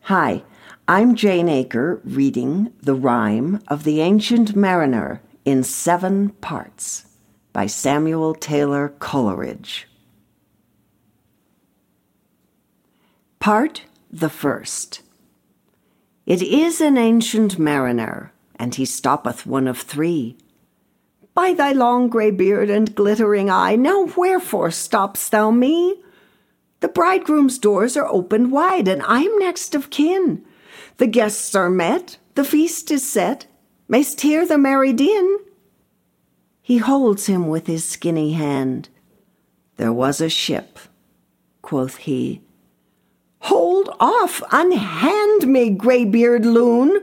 Hi, I'm Jane Aker reading The Rime of the Ancient Mariner in 7 parts by Samuel Taylor Coleridge. Part the first. It is an ancient mariner, and he stoppeth one of 3. By thy long grey beard and glittering eye, now wherefore stopp'st thou me? The bridegroom's doors are opened wide, and I am next of kin. The guests are met, the feast is set. Mayst hear the merry din? He holds him with his skinny hand. There was a ship, quoth he. Hold off, unhand me, grey-beard loon.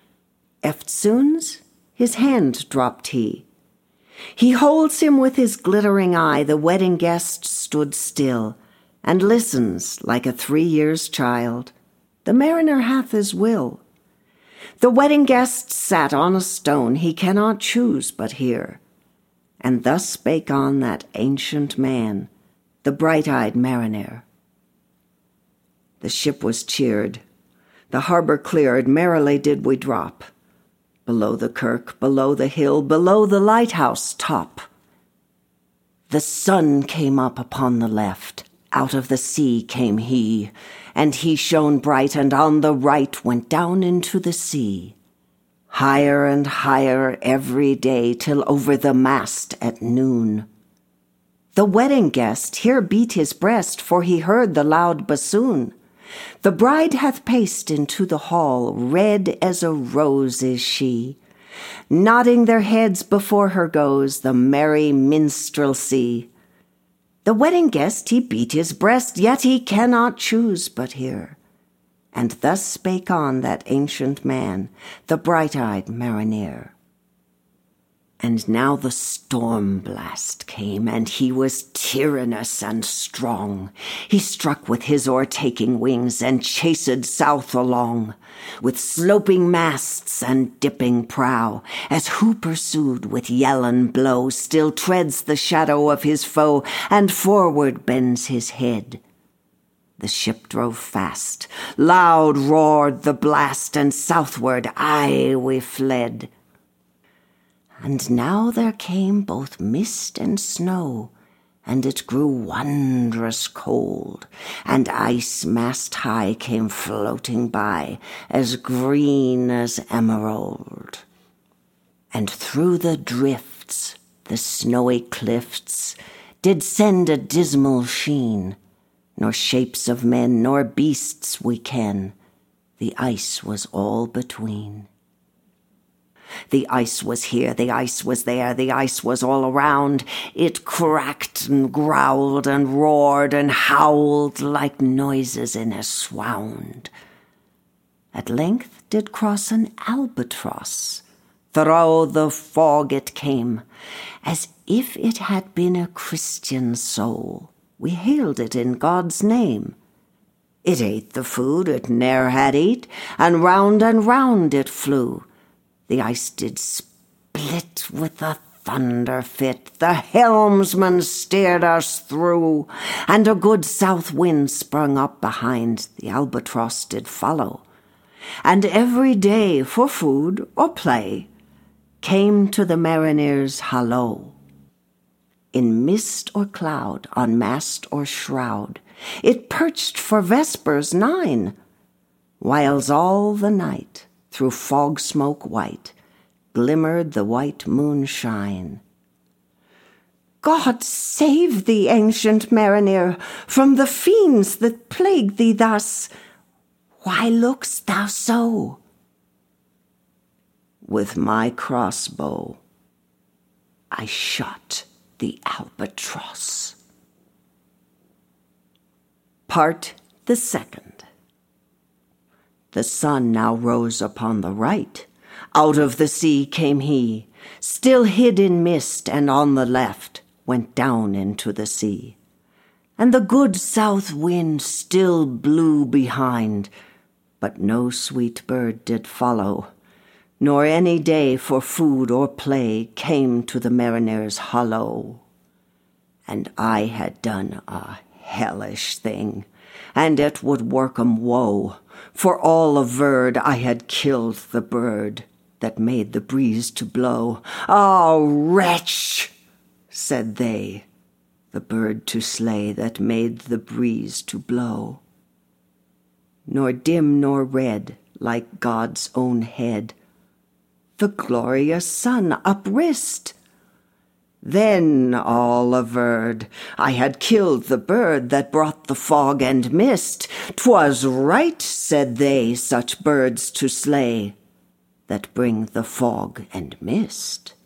Eftsoons his hand dropped he. He holds him with his glittering eye. The wedding guest stood still, and listens like a 3 years' child. The mariner hath his will. The wedding guest sat on a stone, he cannot choose but hear. And thus spake on that ancient man, the bright-eyed mariner. The ship was cheered, the harbour cleared, merrily did we drop. Below the kirk, below the hill, below the lighthouse top. The sun came up upon the left, out of the sea came he, and he shone bright, and on the right went down into the sea. Higher and higher every day, till over the mast at noon. The wedding guest here beat his breast, for he heard the loud bassoon. The bride hath paced into the hall, red as a rose is she. Nodding their heads before her goes the merry minstrelsy. The wedding guest he beat his breast, yet he cannot choose but hear. And thus spake on that ancient man, the bright-eyed mariner. And now the storm blast came, and he was tyrannous and strong. He struck with his o'ertaking wings, and chased south along, with sloping masts and dipping prow, as who pursued with yell and blow still treads the shadow of his foe, and forward bends his head. The ship drove fast, loud roared the blast, and southward aye we fled. And now there came both mist and snow, and it grew wondrous cold, and ice mast high came floating by, as green as emerald. And through the drifts, the snowy cliffs, did send a dismal sheen, nor shapes of men nor beasts we ken, the ice was all between. The ice was here, the ice was there, the ice was all around. It cracked and growled and roared and howled like noises in a swound. At length did cross an albatross. Through the fog it came, as if it had been a Christian soul. We hailed it in God's name. It ate the food it ne'er had eat, and round it flew. The ice did split with a thunder fit, the helmsman steered us through, and a good south wind sprung up behind, the albatross did follow. And every day for food or play came to the mariner's hollo. In mist or cloud, on mast or shroud, it perched for vespers 9, whiles all the night, through fog smoke white, glimmered the white moonshine. God save thee, ancient mariner, from the fiends that plague thee thus. Why look'st thou so? With my crossbow I shot the albatross. Part the second. The sun now rose upon the right. Out of the sea came he, still hid in mist, and on the left went down into the sea. And the good south wind still blew behind, but no sweet bird did follow, nor any day for food or play came to the mariner's hollo. And I had done a hellish thing, and it would work 'em woe, For all averred I had killed the bird that made the breeze to blow. Ah, wretch, said they, the bird to slay that made the breeze to blow. Nor dim nor red, like God's own head, the glorious sun uprist. Then all averred I had killed the bird that brought the fog and mist. 'Twas right, said they, such birds to slay that bring the fog and mist.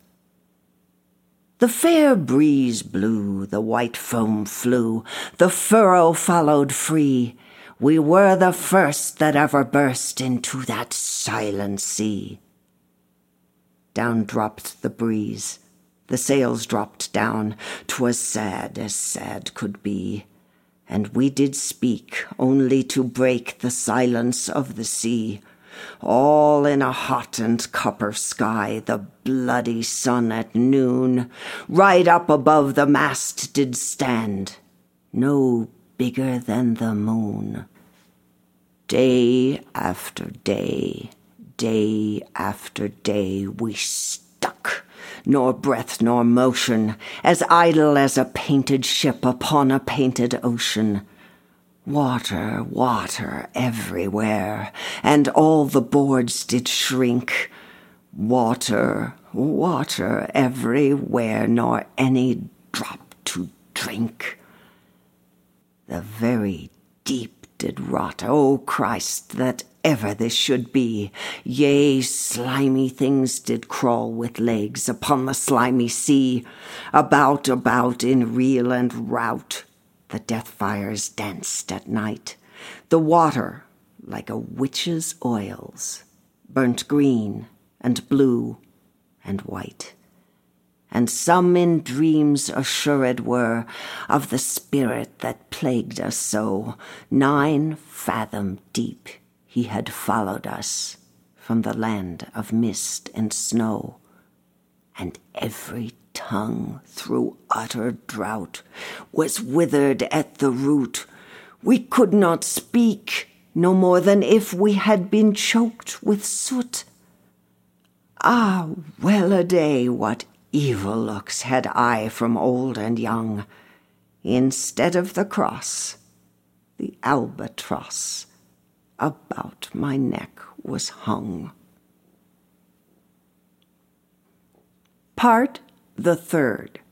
The fair breeze blew, the white foam flew, the furrow followed free. We were the first that ever burst into that silent sea. Down dropped the breeze, the sails dropped down. 'Twas sad as sad could be, and we did speak only to break the silence of the sea. All in a hot and copper sky, the bloody sun at noon, right up above the mast did stand, no bigger than the moon. Day after day, day after day, we stuck, nor breath nor motion, as idle as a painted ship upon a painted ocean. Water, water everywhere, and all the boards did shrink. Water, water everywhere, nor any drop to drink. The very deep did rot, O Christ, that ever this should be. Yea, slimy things did crawl with legs upon the slimy sea. About, about, in reel and rout, the death fires danced at night. The water, like a witch's oils, burnt green and blue and white. And some in dreams assured were of the spirit that plagued us so. 9 fathom deep he had followed us from the land of mist and snow. And every tongue through utter drought was withered at the root. We could not speak, no more than if we had been choked with soot. Ah, well a day, what evil looks had I from old and young. Instead of the cross, the albatross about my neck was hung. Part the third.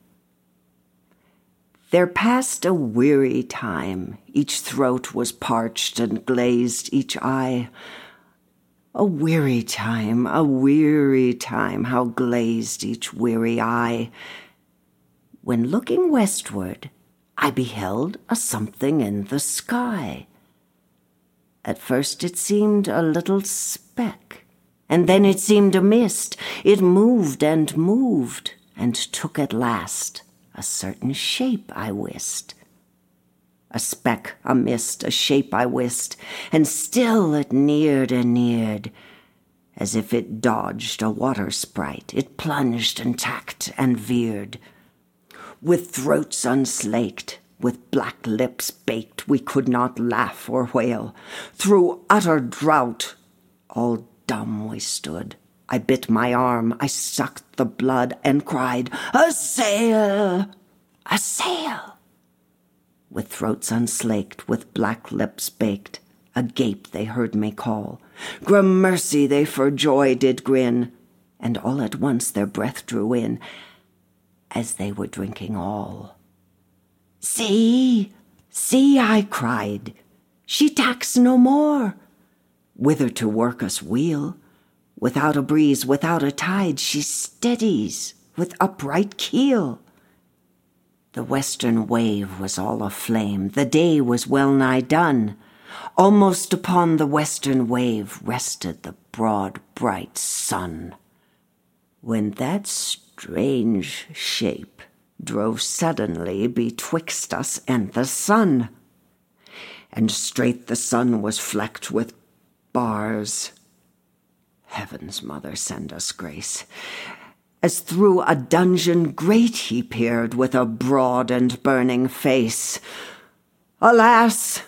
There passed a weary time, each throat was parched and glazed each eye. A weary time, how glazed each weary eye. When looking westward, I beheld a something in the sky. At first it seemed a little speck, and then it seemed a mist. It moved, and took at last a certain shape I wist. A speck, a mist, a shape I wist, and still it neared and neared. As if it dodged a water sprite, it plunged and tacked and veered. With throats unslaked, with black lips baked, we could not laugh or wail. Through utter drought, all dumb we stood. I bit my arm, I sucked the blood, and cried, "A sail! A sail!" With throats unslaked, with black lips baked, agape they heard me call. Gramercy they for joy did grin, and all at once their breath drew in, as they were drinking all. "See, see," I cried, "she tacks no more. Whither to work us wheel? Without a breeze, without a tide, she steadies with upright keel." The western wave was all aflame, the day was well nigh done. Almost upon the western wave rested the broad, bright sun, when that strange shape drove suddenly betwixt us and the sun. And straight the sun was flecked with bars. Heaven's mother, send us grace. As through a dungeon grate he peered with a broad and burning face. Alas,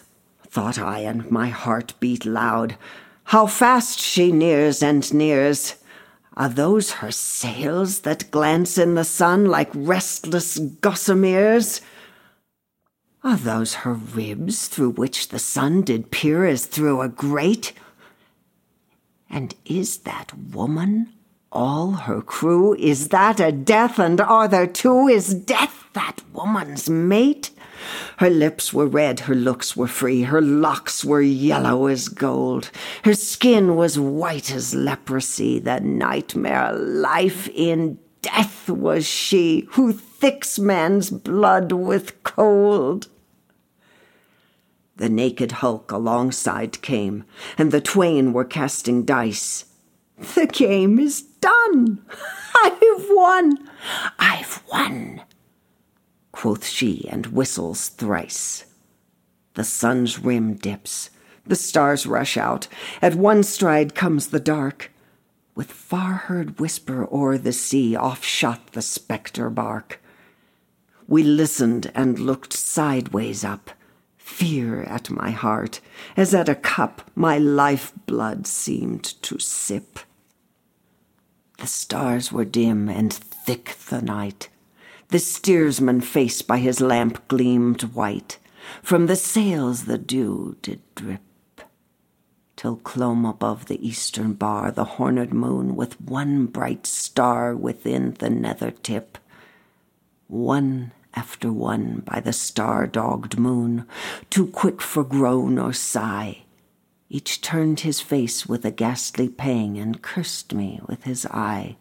thought I, and my heart beat loud. How fast she nears and nears! Are those her sails that glance in the sun like restless gossameres? Are those her ribs through which the sun did peer as through a grate? And is that woman all her crew? Is that a death, and are there two? Is death that woman's mate? Her lips were red, her looks were free, her locks were yellow as gold, her skin was white as leprosy, the nightmare life in death was she, who thicks man's blood with cold. The naked hulk alongside came, and the twain were casting dice. The game is done. I've won. I've won, quoth she, and whistles thrice. The sun's rim dips, the stars rush out, at one stride comes the dark. With far-heard whisper o'er the sea, off shot the spectre bark. We listened and looked sideways up, fear at my heart, as at a cup my life-blood seemed to sip. The stars were dim and thick the night. The steersman's face by his lamp gleamed white. From the sails the dew did drip, till clomb above the eastern bar the horned moon with one bright star within the nether tip. One after one by the star-dogged moon, too quick for groan or sigh, each turned his face with a ghastly pang and cursed me with his eye.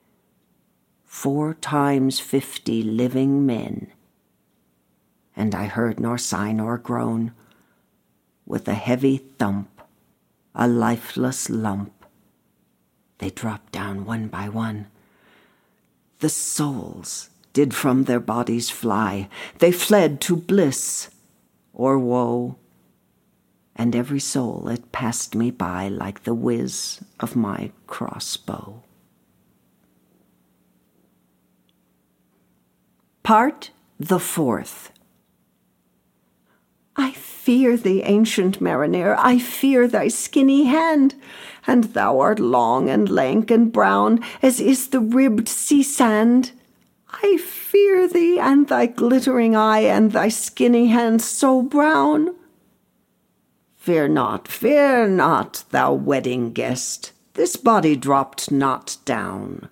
4 times 50 living men, and I heard nor sigh nor groan. With a heavy thump, a lifeless lump, they dropped down one by one. The souls did from their bodies fly, they fled to bliss or woe, and every soul it passed me by like the whiz of my crossbow. Part the 4th. I fear thee, ancient mariner, I fear thy skinny hand, and thou art long and lank and brown, as is the ribbed sea sand. I fear thee, and thy glittering eye, and thy skinny hand so brown. Fear not, thou wedding guest, this body dropped not down.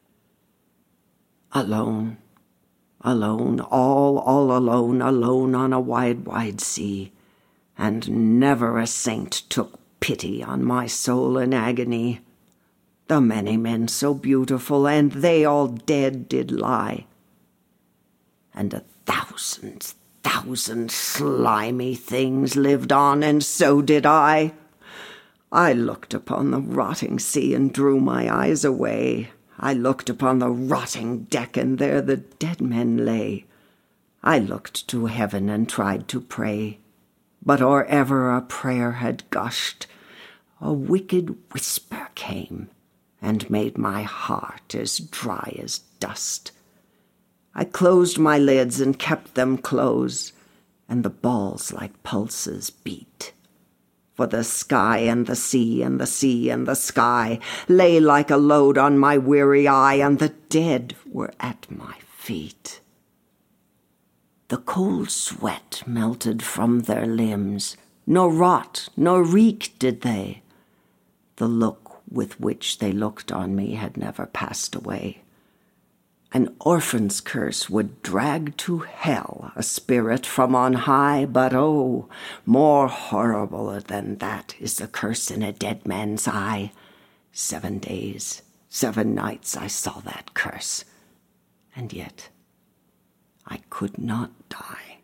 Alone, alone, all alone, alone on a wide, wide sea, and never a saint took pity on my soul in agony. The many men so beautiful, and they all dead did lie. And 1,000 slimy things lived on, and so did I. I looked upon the rotting sea and drew my eyes away. I looked upon the rotting deck, and there the dead men lay. I looked to heaven and tried to pray, but or ever a prayer had gushed, a wicked whisper came and made my heart as dry as dust. I closed my lids and kept them close, and the balls like pulses beat. For the sky and the sea and the sea and the sky lay like a load on my weary eye, and the dead were at my feet. The cold sweat melted from their limbs, nor rot nor reek did they. The look with which they looked on me had never passed away. An orphan's curse would drag to hell a spirit from on high, but oh, more horrible than that is the curse in a dead man's eye. 7 days, 7 nights I saw that curse, and yet I could not die.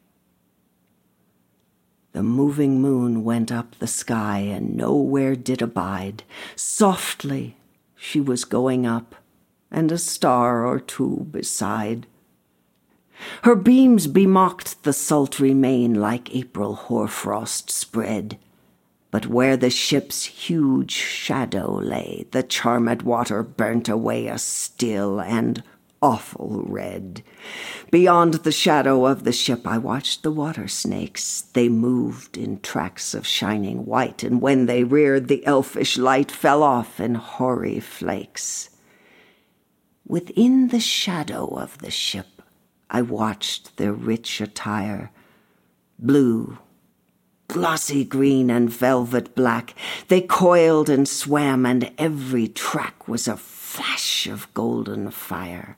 The moving moon went up the sky and nowhere did abide. Softly she was going up, and a star or two beside. Her beams bemocked the sultry main like April hoarfrost spread, but where the ship's huge shadow lay, the charmed water burnt away a still and awful red. Beyond the shadow of the ship I watched the water snakes. They moved in tracks of shining white, and when they reared, the elfish light fell off in hoary flakes. Within the shadow of the ship I watched their rich attire. Blue, glossy green, and velvet black, they coiled and swam, and every track was a flash of golden fire.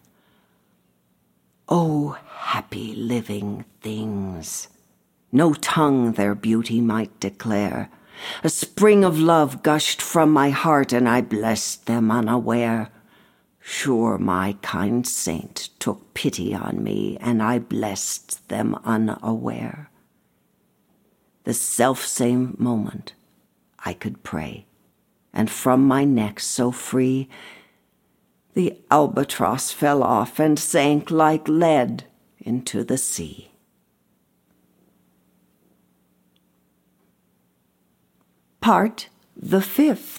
Oh, happy living things! No tongue their beauty might declare. A spring of love gushed from my heart, and I blessed them unaware. Sure, my kind saint took pity on me, and I blessed them unaware. The selfsame moment I could pray, and from my neck so free, the albatross fell off and sank like lead into the sea. Part the 5th.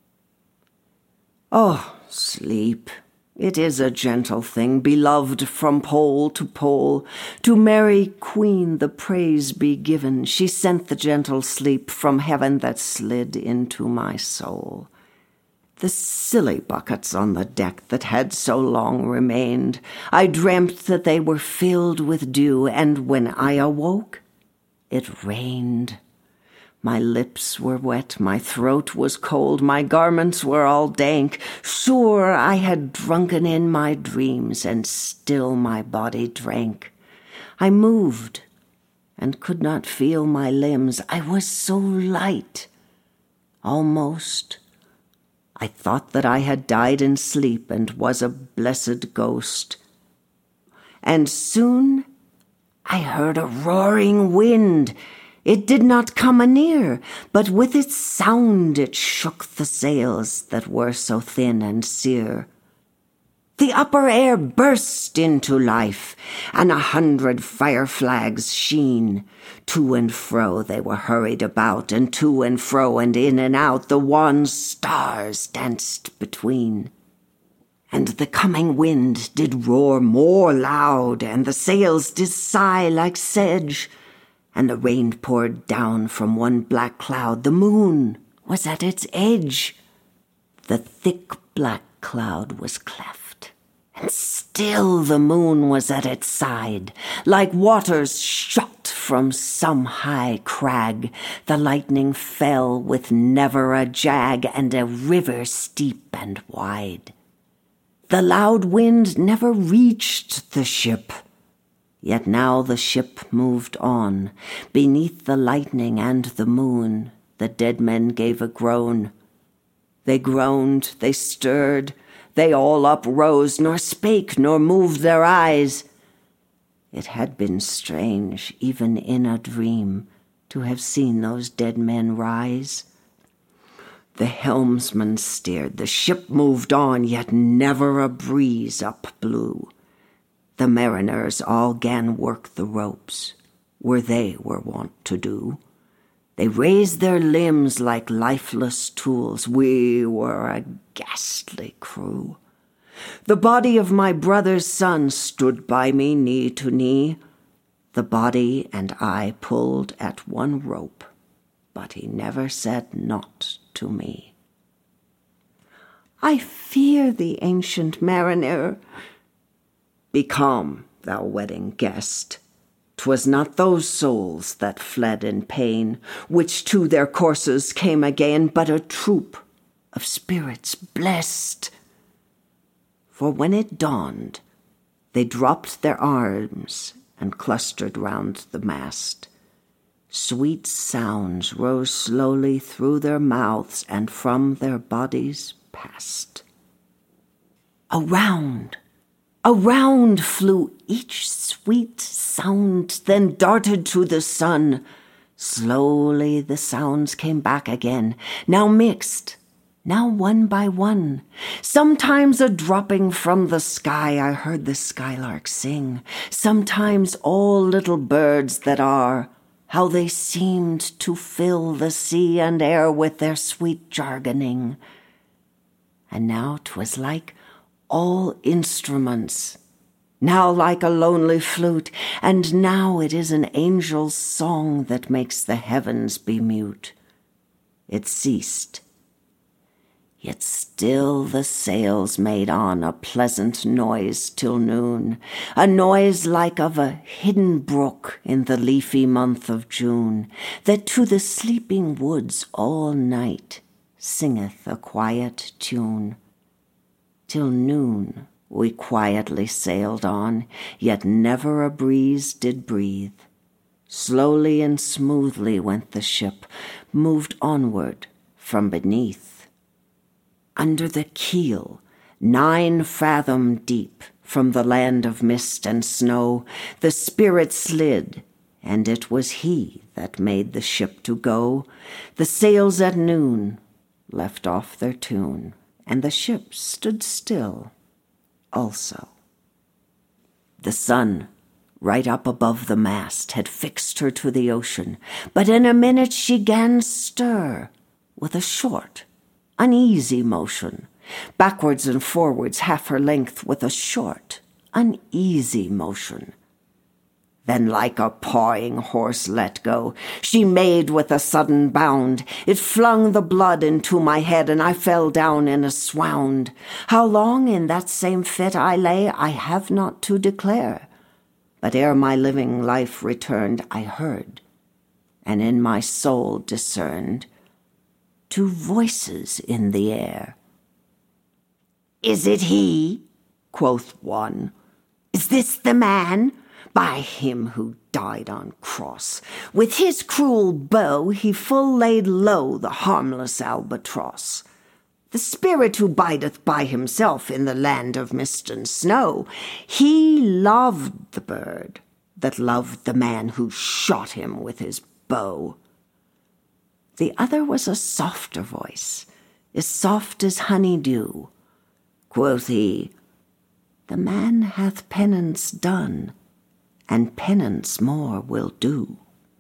Oh, sleep, it is a gentle thing, beloved from pole to pole. To Mary Queen the praise be given. She sent the gentle sleep from heaven that slid into my soul. The silly buckets on the deck that had so long remained, I dreamt that they were filled with dew, and when I awoke, it rained. My lips were wet, my throat was cold, my garments were all dank. Sure, I had drunken in my dreams, and still my body drank. I moved, and could not feel my limbs. I was so light, almost. I thought that I had died in sleep and was a blessed ghost. And soon I heard a roaring wind. It did not come anear, but with its sound it shook the sails that were so thin and sere. The upper air burst into life, and 100 fire flags sheen. To and fro they were hurried about, and to and fro and in and out the wan stars danced between. And the coming wind did roar more loud, and the sails did sigh like sedge, and the rain poured down from one black cloud. The moon was at its edge. The thick black cloud was cleft, and still the moon was at its side. Like waters shot from some high crag, the lightning fell with never a jag, and a river steep and wide. The loud wind never reached the ship, yet now the ship moved on. Beneath the lightning and the moon, the dead men gave a groan. They groaned, they stirred, they all uprose, nor spake nor moved their eyes. It had been strange, even in a dream, to have seen those dead men rise. The helmsman steered, the ship moved on, yet never a breeze up blew. The mariners all 'gan work the ropes, where they were wont to do. They raised their limbs like lifeless tools. We were a ghastly crew. The body of my brother's son stood by me knee to knee. The body and I pulled at one rope, but he never said naught to me. I fear thee, ancient mariner. Be calm, thou wedding guest. 'Twas not those souls that fled in pain, which to their courses came again, but a troop of spirits blessed. For when it dawned, they dropped their arms and clustered round the mast. Sweet sounds rose slowly through their mouths and from their bodies passed. Around flew each sweet sound, then darted to the sun. Slowly the sounds came back again, now mixed, now one by one. Sometimes a dropping from the sky I heard the skylark sing. Sometimes all little birds that are, how they seemed to fill the sea and air with their sweet jargoning. And now 'twas like all instruments, now like a lonely flute, and now it is an angel's song that makes the heavens be mute. It ceased, yet still the sails made on a pleasant noise till noon, a noise like of a hidden brook in the leafy month of June, that to the sleeping woods all night singeth a quiet tune. Till noon we quietly sailed on, yet never a breeze did breathe. Slowly and smoothly went the ship, moved onward from beneath. Under the keel, 9 fathom deep, from the land of mist and snow, the Spirit slid, and it was he that made the ship to go. The sails at noon left off their tune, and the ship stood still also. The sun, right up above the mast, had fixed her to the ocean, but in a minute she 'gan stir with a short, uneasy motion, backwards and forwards half her length with a short, uneasy motion. Then like a pawing horse let go, she made with a sudden bound. It flung the blood into my head, and I fell down in a swound. How long in that same fit I lay, I have not to declare. But ere my living life returned, I heard, and in my soul discerned, 2 voices in the air. "Is it he?" quoth one. "Is this the man? By him who died on cross, with his cruel bow he full laid low the harmless albatross. The spirit who bideth by himself in the land of mist and snow, he loved the bird that loved the man who shot him with his bow." The other was a softer voice, as soft as honey-dew. Quoth he, "The man hath penance done, and penance more will do."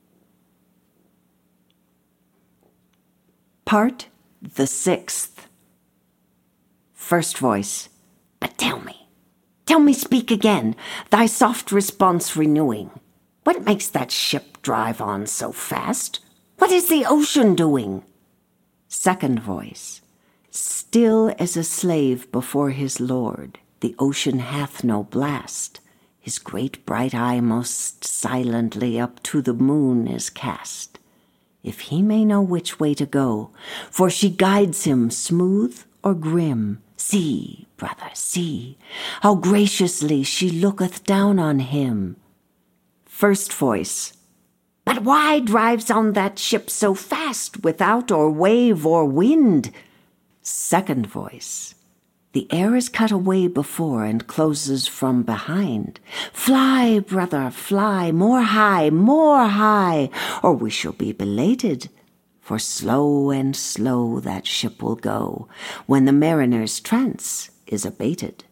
Part the 6th. First voice. "But tell me, speak again, thy soft response renewing. What makes that ship drive on so fast? What is the ocean doing?" Second voice. "Still as a slave before his lord, the ocean hath no blast. His great bright eye most silently up to the moon is cast, if he may know which way to go, for she guides him smooth or grim. See, brother, see, how graciously she looketh down on him." First voice. "But why drives on that ship so fast, without or wave or wind?" Second voice. "The air is cut away before and closes from behind. Fly, brother, fly, more high, or we shall be belated. For slow and slow that ship will go, when the mariner's trance is abated."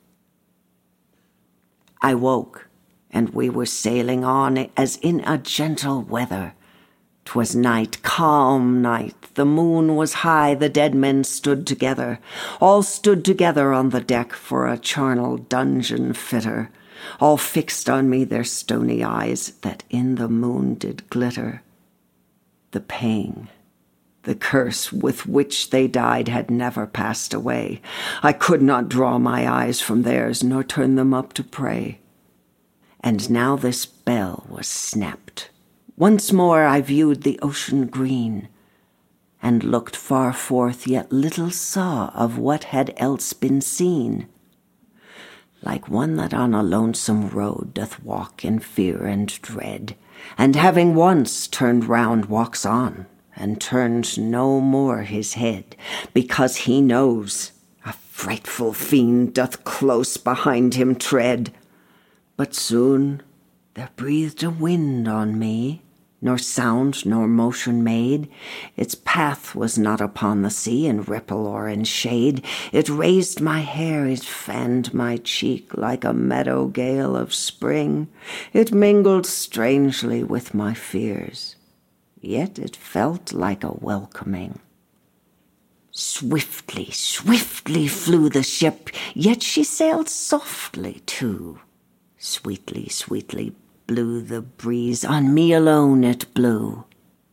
I woke, and we were sailing on as in a gentle weather. 'Twas night, calm night, the moon was high, the dead men stood together. All stood together on the deck for a charnel dungeon fitter. All fixed on me their stony eyes, that in the moon did glitter. The pang, the curse with which they died had never passed away. I could not draw my eyes from theirs, nor turn them up to pray. And now this bell was snapped. Once more I viewed the ocean green, and looked far forth, yet little saw of what had else been seen. Like one that on a lonesome road doth walk in fear and dread, and having once turned round walks on, and turns no more his head, because he knows a frightful fiend doth close behind him tread. But soon there breathed a wind on me, nor sound nor motion made. Its path was not upon the sea in ripple or in shade. It raised my hair, it fanned my cheek like a meadow gale of spring. It mingled strangely with my fears, yet it felt like a welcoming. Swiftly, swiftly flew the ship, yet she sailed softly too. Sweetly, sweetly blew the breeze, on me alone it blew.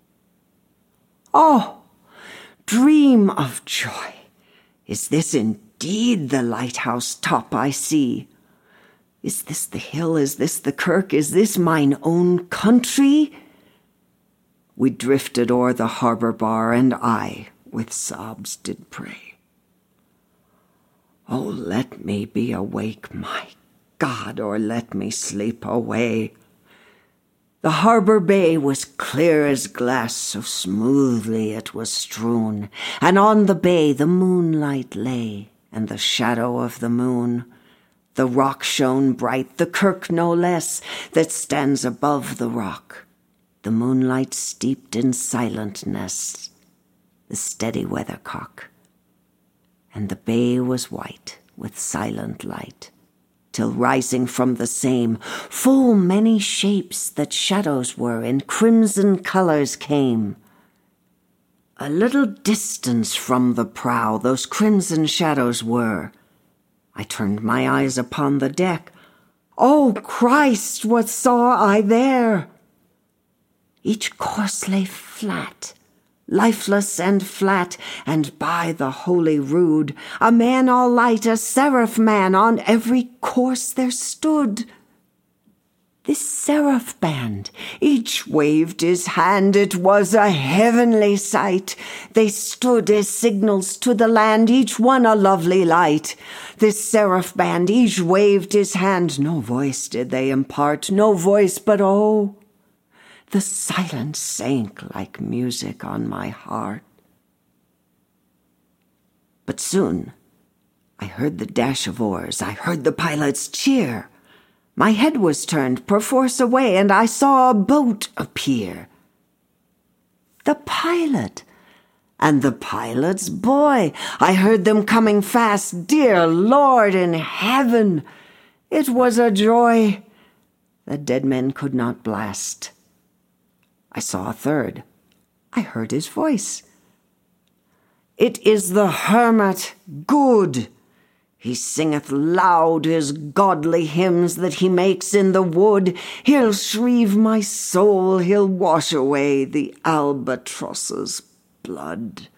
Oh, dream of joy! Is this indeed the lighthouse top I see? Is this the hill? Is this the kirk? Is this mine own country? We drifted o'er the harbour bar, and I with sobs did pray. Oh, let me be awake, my God, or let me sleep away. The harbour bay was clear as glass, so smoothly it was strewn, and on the bay the moonlight lay, and the shadow of the moon. The rock shone bright, the kirk no less, that stands above the rock. The moonlight steeped in silentness, the steady weathercock. And the bay was white with silent light, till rising from the same, full many shapes that shadows were in crimson colours came. A little distance from the prow those crimson shadows were. I turned my eyes upon the deck. Oh, Christ, what saw I there? Each corse lay flat, lifeless and flat, and by the Holy Rood, a man all light, a seraph man, on every corse there stood. This seraph band, each waved his hand, it was a heavenly sight. They stood as signals to the land, each one a lovely light. This seraph band, each waved his hand, no voice did they impart, no voice, but oh, the silence sank like music on my heart. But soon I heard the dash of oars, I heard the pilot's cheer. My head was turned perforce away, and I saw a boat appear. The pilot and the pilot's boy, I heard them coming fast. Dear Lord in heaven, it was a joy the dead men could not blast. I saw a third. I heard his voice. It is the hermit, good. He singeth loud his godly hymns that he makes in the wood. He'll shrieve my soul, he'll wash away the albatross's blood.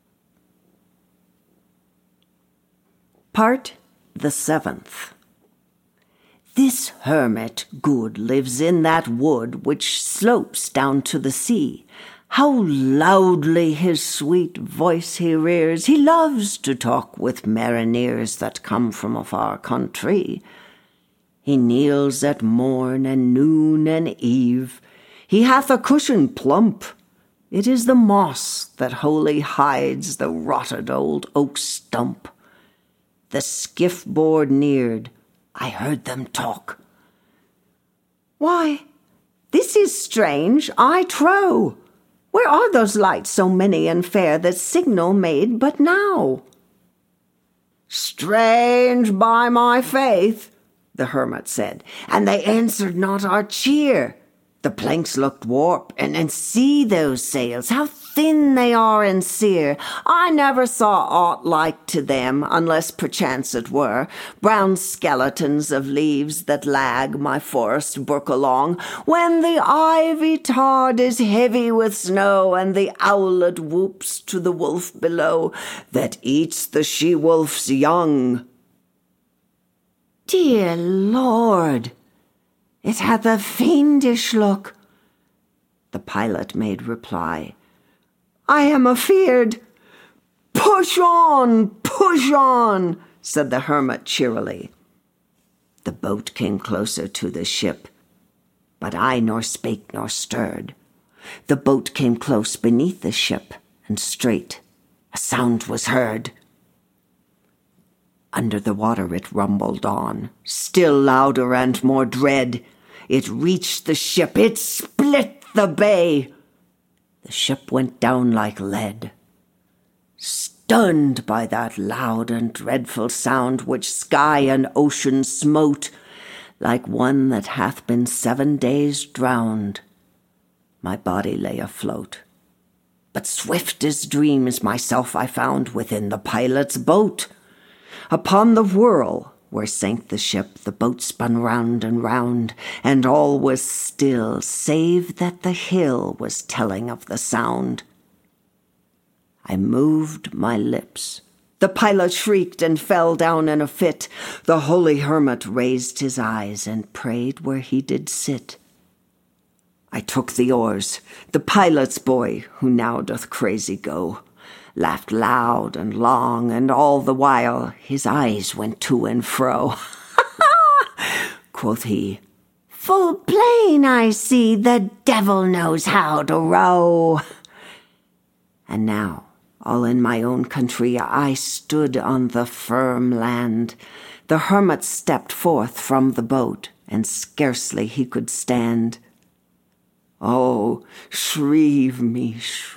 Part the 7th. This hermit good lives in that wood which slopes down to the sea. How loudly his sweet voice he rears! He loves to talk with mariners that come from a far country. He kneels at morn and noon and eve. He hath a cushion plump. It is the moss that wholly hides the rotted old oak stump. The skiff board neared. I heard them talk. Why, this is strange, I trow. Where are those lights so many and fair that signal made but now? Strange, by my faith, the hermit said, and they answered not our cheer. The planks looked warped, and see those sails, how thin they are and sere. I never saw aught like to them, unless perchance it were brown skeletons of leaves that lag my forest brook along, when the ivy tod is heavy with snow, and the owlet whoops to the wolf below, that eats the she-wolf's young. Dear Lord, it hath a fiendish look. The pilot made reply, I am afeard. Push on, said the hermit cheerily. The boat came closer to the ship, but I nor spake nor stirred. The boat came close beneath the ship, and straight a sound was heard. Under the water it rumbled on, still louder and more dread. It reached the ship, it split the bay. The ship went down like lead. Stunned by that loud and dreadful sound which sky and ocean smote, like one that hath been 7 days drowned, my body lay afloat. But swift as dreams myself I found within the pilot's boat. Upon the whirl where sank the ship, the boat spun round and round, and all was still, save that the hill was telling of the sound. I moved my lips. The pilot shrieked and fell down in a fit. The holy hermit raised his eyes and prayed where he did sit. I took the oars. The pilot's boy, who now doth crazy go, laughed loud and long, and all the while his eyes went to and fro. Quoth he, "Full plain I see the devil knows how to row." And now, all in my own country, I stood on the firm land. The hermit stepped forth from the boat, and scarcely he could stand. "Oh, shrieve me,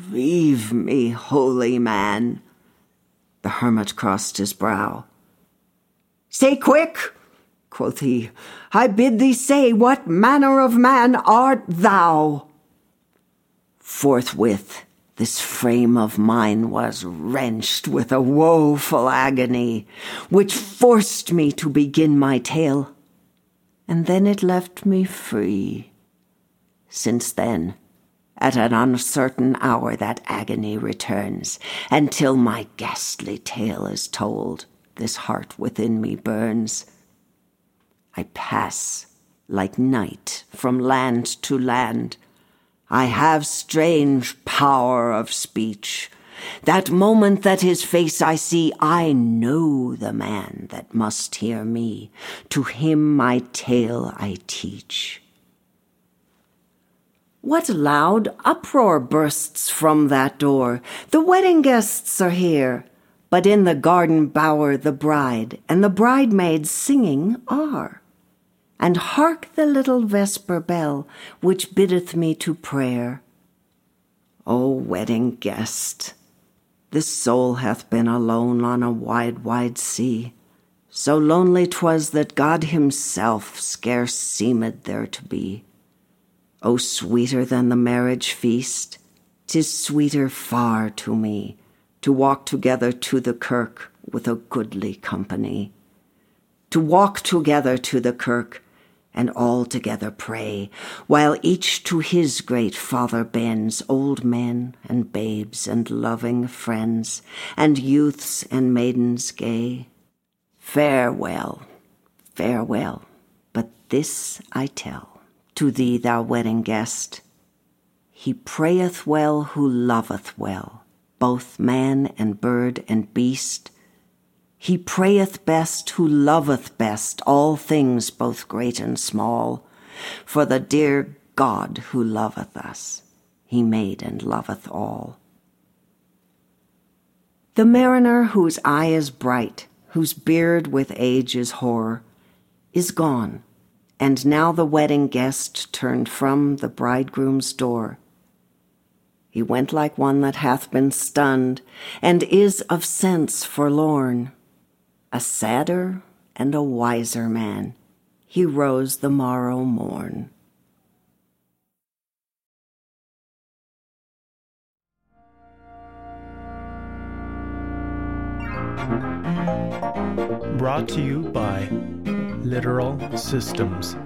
holy man." The hermit crossed his brow. "Say quick," quoth he, "I bid thee say, what manner of man art thou?" Forthwith this frame of mine was wrenched with a woeful agony, which forced me to begin my tale, and then it left me free. Since then, at an uncertain hour that agony returns, and till my ghastly tale is told, this heart within me burns. I pass like night from land to land. I have strange power of speech. That moment that his face I see, I know the man that must hear me. To him my tale I teach. What loud uproar bursts from that door! The wedding guests are here, but in the garden bower the bride and the bridemaids singing are. And hark the little vesper bell, which biddeth me to prayer. O wedding guest, this soul hath been alone on a wide, wide sea. So lonely 'twas that God himself scarce seemed there to be. O sweeter than the marriage feast, 'tis sweeter far to me to walk together to the kirk with a goodly company. To walk together to the kirk, and all together pray, while each to his great Father bends, old men and babes and loving friends, and youths and maidens gay. Farewell, farewell, but this I tell to thee, thou wedding guest. He prayeth well who loveth well, both man and bird and beast. He prayeth best who loveth best all things both great and small. For the dear God who loveth us, he made and loveth all. The mariner whose eye is bright, whose beard with age is hoar, is gone, and now the wedding guest turned from the bridegroom's door. He went like one that hath been stunned, and is of sense forlorn. A sadder and a wiser man, he rose the morrow morn. Brought to you by Literal Systems.